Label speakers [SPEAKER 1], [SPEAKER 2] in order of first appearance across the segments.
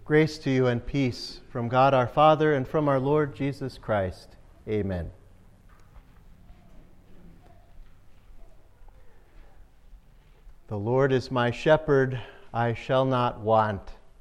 [SPEAKER 1] Grace to you and peace from God our Father and from our Lord Jesus Christ. Amen. The Lord is my shepherd, I shall not want.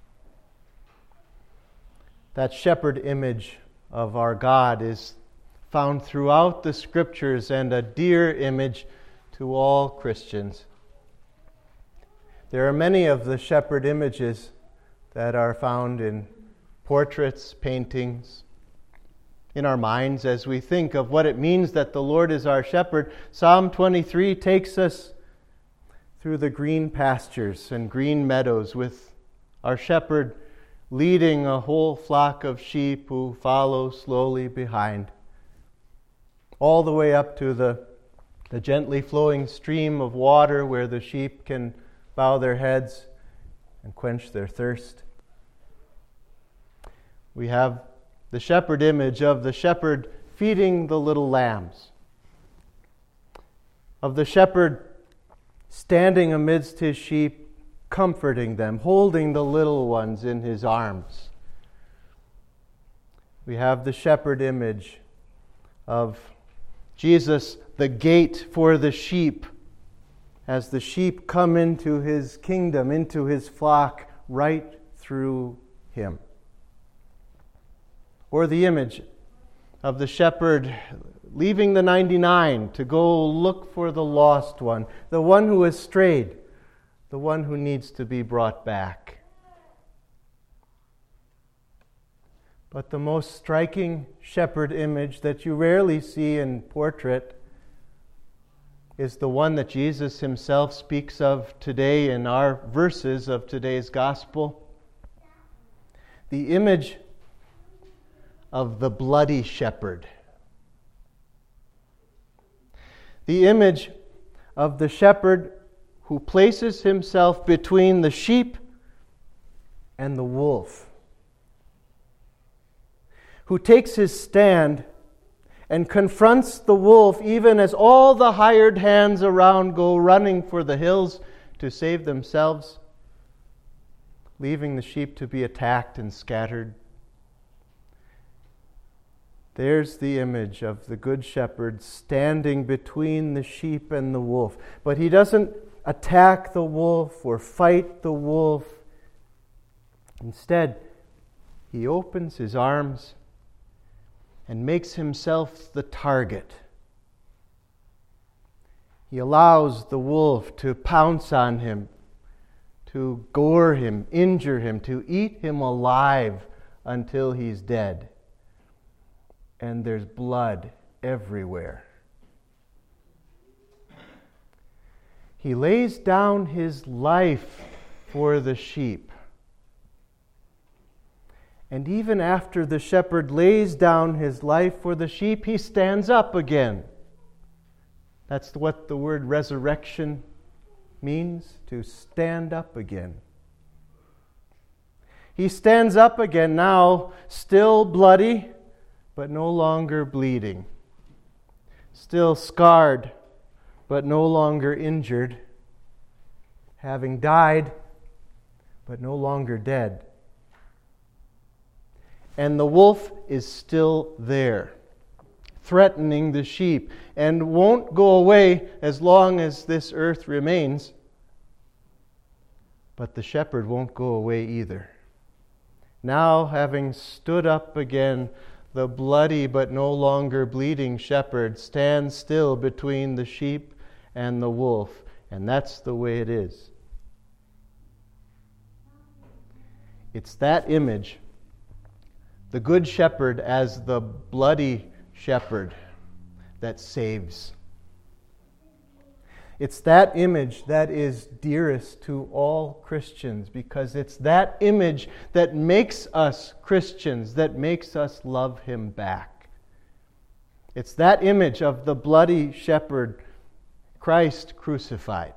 [SPEAKER 1] That shepherd image of our God is found throughout the Scriptures and a dear image to all Christians. There are many of the shepherd images that are found in portraits, paintings, in our minds as we think of what it means that the Lord is our shepherd. Psalm 23 takes us through the green pastures and green meadows with our shepherd leading a whole flock of sheep who follow slowly behind, all the way up to the gently flowing stream of water where the sheep can bow their heads and quench their thirst. We have the shepherd image of the shepherd feeding the little lambs, of the shepherd standing amidst his sheep, comforting them, holding the little ones in his arms. We have the shepherd image of Jesus, the gate for the sheep, as the sheep come into his kingdom, into his flock, right through him. Or the image of the shepherd leaving the 99 to go look for the lost one, the one who has strayed, the one who needs to be brought back. But the most striking shepherd image that you rarely see in portrait is the one that Jesus himself speaks of today in our verses of today's gospel. The image of the bloody shepherd. The image of the shepherd who places himself between the sheep and the wolf, who takes his stand and confronts the wolf even as all the hired hands around go running for the hills to save themselves, leaving the sheep to be attacked and scattered. There's the image of the good shepherd standing between the sheep and the wolf. But he doesn't attack the wolf or fight the wolf. Instead, he opens his arms and makes himself the target. He allows the wolf to pounce on him, to gore him, injure him, to eat him alive until he's dead. And there's blood everywhere. He lays down his life for the sheep. And even after the shepherd lays down his life for the sheep, he stands up again. That's what the word resurrection means, to stand up again. He stands up again now, still bloody, but no longer bleeding. Still scarred, but no longer injured. Having died, but no longer dead. And the wolf is still there, threatening the sheep, and won't go away as long as this earth remains. But the shepherd won't go away either. Now, having stood up again, the bloody but no longer bleeding shepherd stands still between the sheep and the wolf, and that's the way it is. It's that image, the good shepherd as the bloody shepherd, that saves. It's that image that is dearest to all Christians, because it's that image that makes us Christians, that makes us love him back. It's that image of the bloody shepherd, Christ crucified,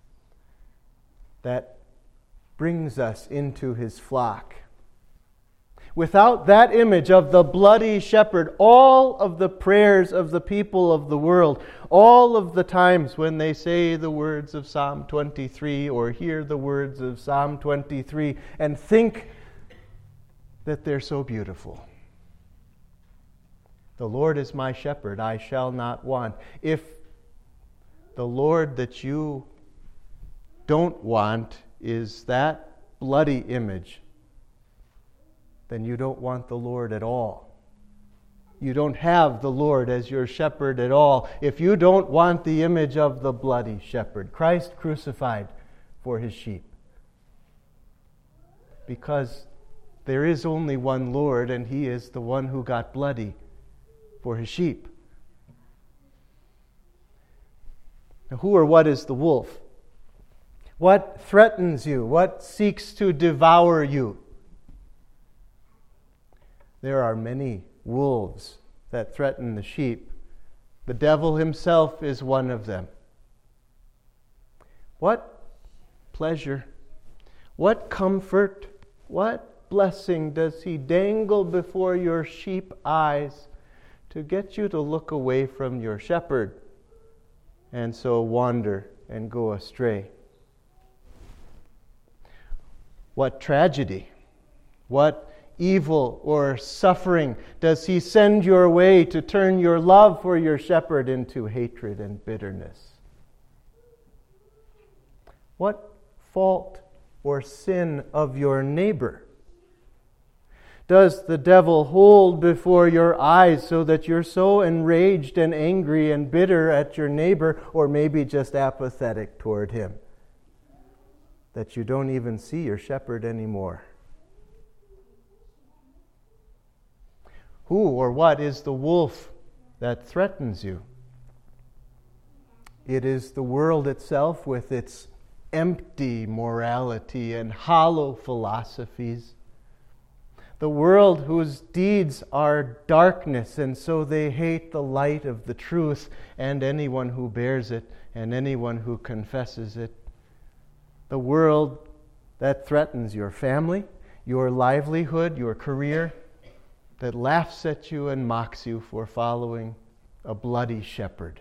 [SPEAKER 1] that brings us into his flock. Without that image of the bloody shepherd, all of the prayers of the people of the world, all of the times when they say the words of Psalm 23 or hear the words of Psalm 23 and think that they're so beautiful. The Lord is my shepherd, I shall not want. If the Lord that you don't want is that bloody image, then you don't want the Lord at all. You don't have the Lord as your shepherd at all if you don't want the image of the bloody shepherd, Christ crucified for his sheep. Because there is only one Lord, and he is the one who got bloody for his sheep. Now, who or what is the wolf? What threatens you? What seeks to devour you? There are many wolves that threaten the sheep. The devil himself is one of them. What pleasure, what comfort, what blessing does he dangle before your sheep eyes to get you to look away from your shepherd and so wander and go astray? What tragedy, what evil or suffering does he send your way to turn your love for your shepherd into hatred and bitterness? What fault or sin of your neighbor does the devil hold before your eyes so that you're so enraged and angry and bitter at your neighbor, or maybe just apathetic toward him, that you don't even see your shepherd anymore? Who or what is the wolf that threatens you? It is the world itself with its empty morality and hollow philosophies. The world whose deeds are darkness, and so they hate the light of the truth and anyone who bears it and anyone who confesses it. The world that threatens your family, your livelihood, your career, that laughs at you and mocks you for following a bloody shepherd.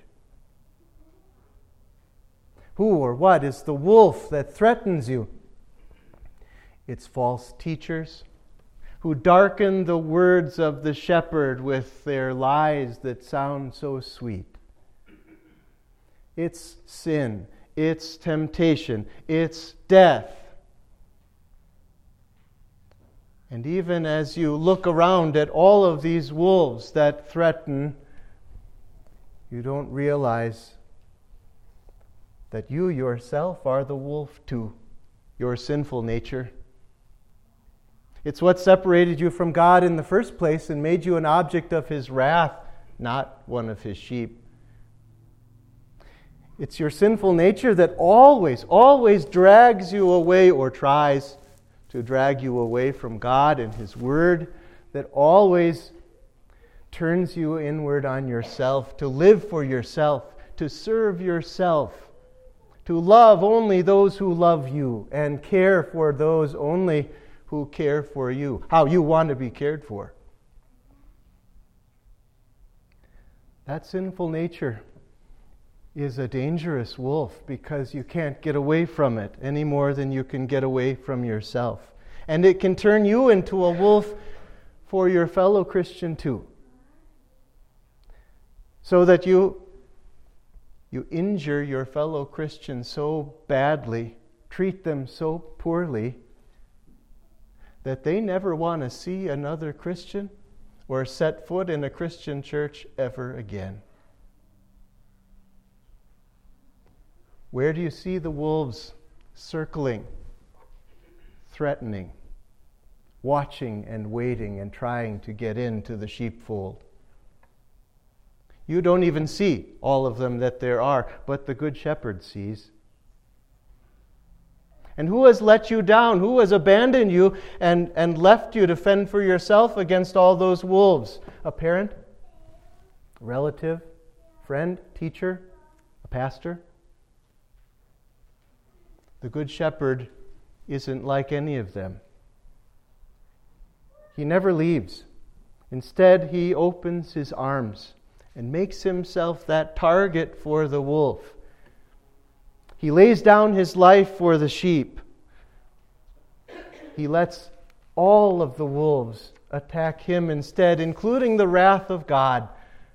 [SPEAKER 1] Who or what is the wolf that threatens you? It's false teachers who darken the words of the shepherd with their lies that sound so sweet. It's sin, it's temptation, it's death. And even as you look around at all of these wolves that threaten, you don't realize that you yourself are the wolf too, your sinful nature. It's what separated you from God in the first place and made you an object of his wrath, not one of his sheep. It's your sinful nature that always drags you away, or tries to drag you away from God and his word, that always turns you inward on yourself, to live for yourself, to serve yourself, to love only those who love you and care for those only who care for you, how you want to be cared for. That sinful nature is a dangerous wolf because you can't get away from it any more than you can get away from yourself. And it can turn you into a wolf for your fellow Christian too. So that you injure your fellow Christian so badly, treat them so poorly, that they never want to see another Christian or set foot in a Christian church ever again. Where do you see the wolves circling, threatening, watching and waiting and trying to get into the sheepfold? You don't even see all of them that there are, but the Good Shepherd sees. And who has let you down? Who has abandoned you and left you to fend for yourself against all those wolves? A parent? A relative? Friend? Teacher? A pastor? The Good Shepherd isn't like any of them. He never leaves. Instead, he opens his arms and makes himself that target for the wolf. He lays down his life for the sheep. He lets all of the wolves attack him instead, including the wrath of God,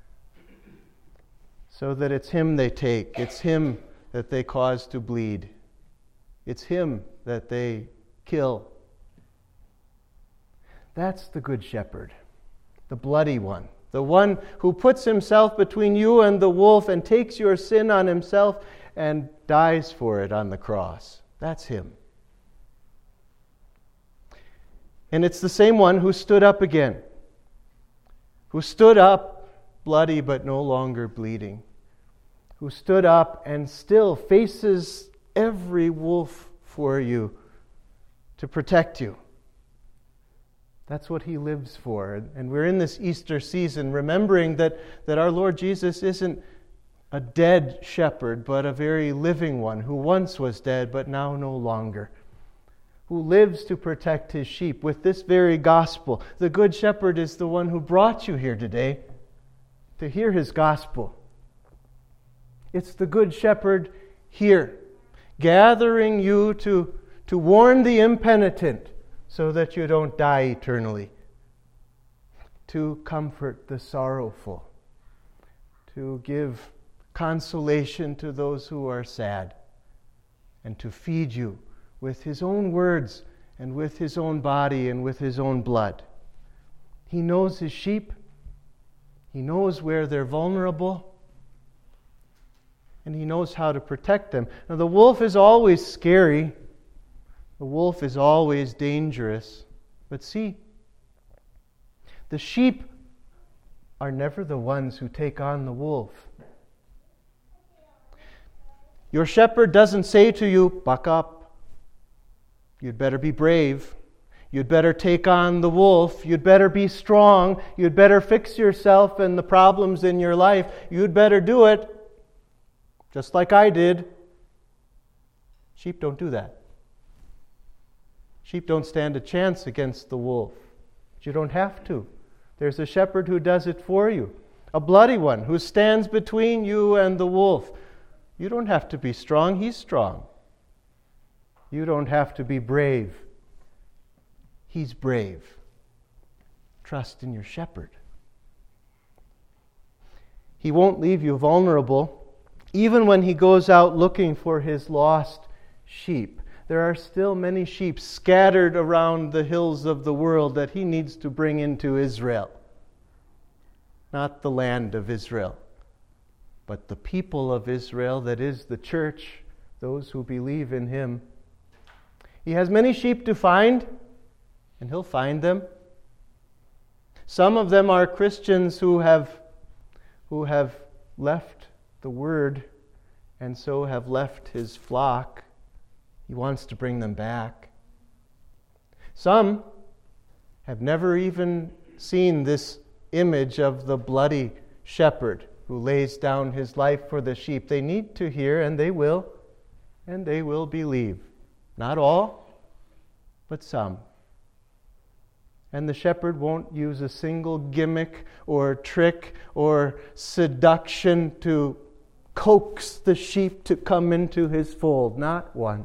[SPEAKER 1] so that it's him they take. It's him that they cause to bleed. It's him that they kill. That's the Good Shepherd, the bloody one, the one who puts himself between you and the wolf and takes your sin on himself and dies for it on the cross. That's him. And it's the same one who stood up again, who stood up bloody but no longer bleeding, who stood up and still faces every wolf for you to protect you. That's what he lives for. And we're in this Easter season remembering that our Lord Jesus isn't a dead shepherd, but a very living one who once was dead but now no longer, who lives to protect his sheep with this very gospel. The Good Shepherd is the one who brought you here today to hear his gospel. It's the Good Shepherd here, gathering you to warn the impenitent so that you don't die eternally, to comfort the sorrowful, to give consolation to those who are sad, and to feed you with his own words and with his own body and with his own blood. He knows his sheep. He knows where they're vulnerable. And he knows how to protect them. Now, the wolf is always scary. The wolf is always dangerous. But see, the sheep are never the ones who take on the wolf. Your shepherd doesn't say to you, "Buck up. You'd better be brave. You'd better take on the wolf. You'd better be strong. You'd better fix yourself and the problems in your life. You'd better do it, just like I did." Sheep don't do that. Sheep don't stand a chance against the wolf. But you don't have to. There's a shepherd who does it for you, a bloody one who stands between you and the wolf. You don't have to be strong. He's strong. You don't have to be brave. He's brave. Trust in your shepherd. He won't leave you vulnerable, even when he goes out looking for his lost sheep. There are still many sheep scattered around the hills of the world that he needs to bring into Israel. Not the land of Israel, but the people of Israel, that is the church, those who believe in him. He has many sheep to find, and he'll find them. Some of them are Christians who have left the word and so have left his flock. He wants to bring them back. Some have never even seen this image of the bloody shepherd who lays down his life for the sheep. They need to hear, and they will believe. Not all, but some. And the shepherd won't use a single gimmick or trick or seduction to coax the sheep to come into his fold. Not once.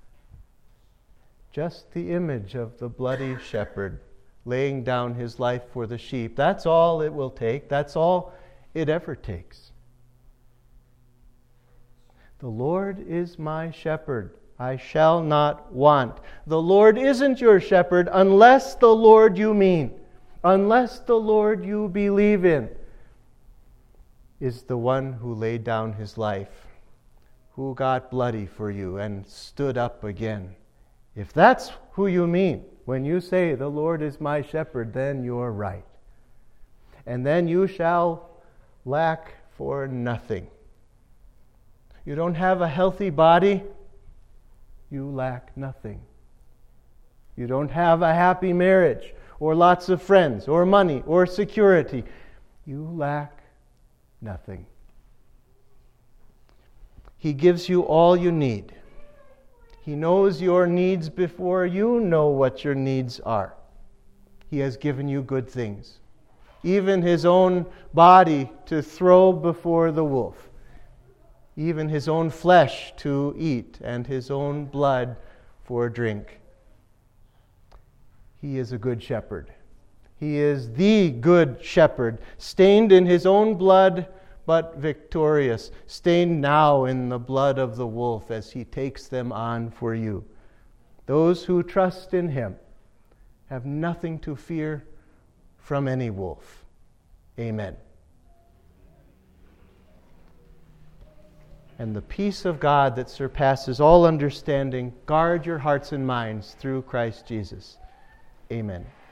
[SPEAKER 1] Just the image of the bloody shepherd laying down his life for the sheep. That's all it will take. That's all it ever takes. The Lord is my shepherd. I shall not want. The Lord isn't your shepherd unless the Lord you mean, unless the Lord you believe in is the one who laid down his life, who got bloody for you and stood up again. If that's who you mean when you say, "The Lord is my shepherd," then you're right. And then you shall lack for nothing. You don't have a healthy body, you lack nothing. You don't have a happy marriage, or lots of friends, or money, or security, you lack nothing. He gives you all you need. He knows your needs before you know what your needs are. He has given you good things. Even his own body to throw before the wolf. Even his own flesh to eat and his own blood for drink. He is a good shepherd. He is the good shepherd, stained in his own blood, but victorious, stained now in the blood of the wolf as he takes them on for you. Those who trust in him have nothing to fear from any wolf. Amen. And the peace of God that surpasses all understanding, guard your hearts and minds through Christ Jesus. Amen.